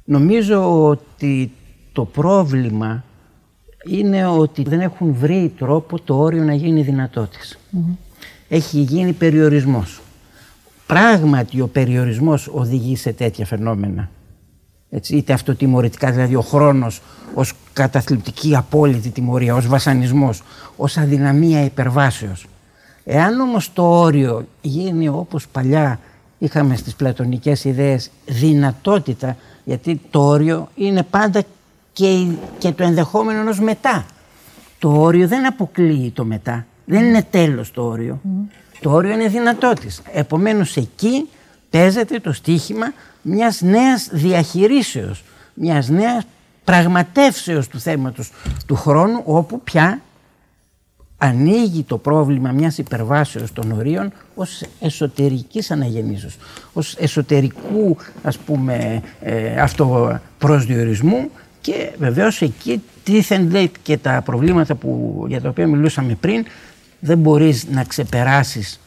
Νομίζω ότι το πρόβλημα είναι ότι δεν έχουν βρει τρόπο το όριο να γίνει δυνατότης. Έχει γίνει περιορισμός. Πράγματι ο περιορισμός οδηγεί σε τέτοια φαινόμενα. Έτσι, είτε αυτοτιμωρητικά, δηλαδή ο χρόνος ως καταθλιπτική απόλυτη τιμωρία, ως βασανισμός, ως αδυναμία υπερβάσεως. Εάν όμως το όριο γίνει όπως παλιά είχαμε στις πλατωνικές ιδέες, δυνατότητα, γιατί το όριο είναι πάντα και το ενδεχόμενο ενός μετά. Το όριο δεν αποκλείει το μετά, δεν είναι τέλος το όριο. Το όριο είναι δυνατότης. Επομένως εκεί παίζεται το στοίχημα μιας νέας διαχειρήσεως, μιας νέας πραγματεύσεως του θέματος του χρόνου, όπου πια ανοίγει το πρόβλημα μιας υπερβάσεως των ορίων ως εσωτερικής αναγεννήσεως, ως εσωτερικού, ας πούμε, αυτοπροσδιορισμού, και βεβαίως εκεί τίθενται και τα προβλήματα για τα οποία μιλούσαμε πριν. Δεν μπορείς να ξεπεράσεις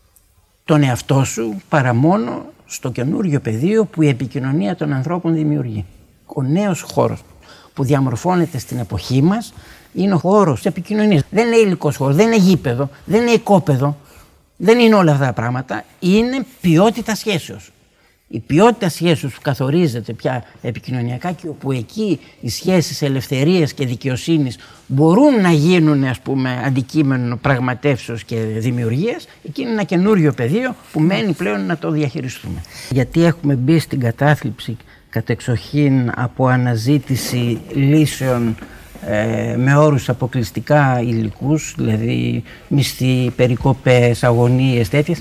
τον εαυτό σου παρά μόνο στο καινούριο πεδίο που η επικοινωνία των ανθρώπων δημιουργεί. Ο νέος χώρος που διαμορφώνεται στην εποχή μας είναι ο χώρος της επικοινωνίας. Δεν είναι υλικός χώρος, δεν είναι γήπεδο, δεν είναι οικόπεδο, δεν είναι όλα αυτά τα πράγματα. Είναι ποιότητα σχέσεως. Η ποιότητα σχέσεως που καθορίζεται πια επικοινωνιακά και όπου εκεί οι σχέσεις ελευθερίας και δικαιοσύνης μπορούν να γίνουν, ας πούμε, αντικείμενο πραγματεύσεως και δημιουργίας, εκεί είναι ένα καινούριο πεδίο που μένει πλέον να το διαχειριστούμε. Γιατί έχουμε μπει στην κατάθλιψη κατεξοχήν από αναζήτηση λύσεων με όρους αποκλειστικά υλικούς, δηλαδή μισθοί, περικοπές, αγωνίες, τέτοιες,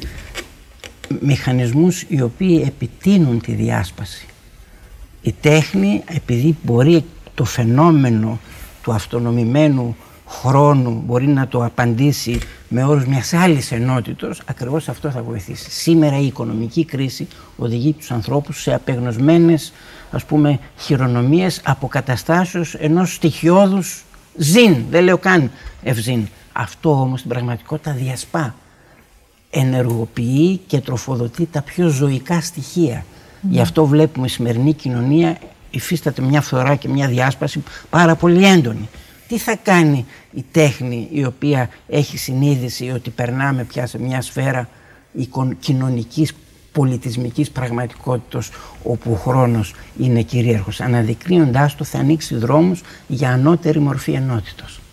μηχανισμούς οι οποίοι επιτείνουν τη διάσπαση. Η τέχνη, επειδή μπορεί το φαινόμενο του αυτονομημένου χρόνου μπορεί να το απαντήσει με όρους μιας άλλης ενότητος, ακριβώς αυτό θα βοηθήσει. Σήμερα η οικονομική κρίση οδηγεί τους ανθρώπους σε απεγνωσμένες, ας πούμε, χειρονομίες αποκαταστάσεως ενός στοιχειώδους ζήν, δεν λέω καν ευζήν. Αυτό όμως στην πραγματικότητα διασπά, ενεργοποιεί και τροφοδοτεί τα πιο ζωικά στοιχεία. Γι' αυτό βλέπουμε η σημερινή κοινωνία υφίσταται μια φθορά και μια διάσπαση πάρα πολύ έντονη. Τι θα κάνει η τέχνη η οποία έχει συνείδηση ότι περνάμε πια σε μια σφαίρα κοινωνικής, πολιτισμικής πραγματικότητας όπου ο χρόνος είναι κυρίαρχος? Αναδεικνύοντάς το θα ανοίξει δρόμους για ανώτερη μορφή ενότητος.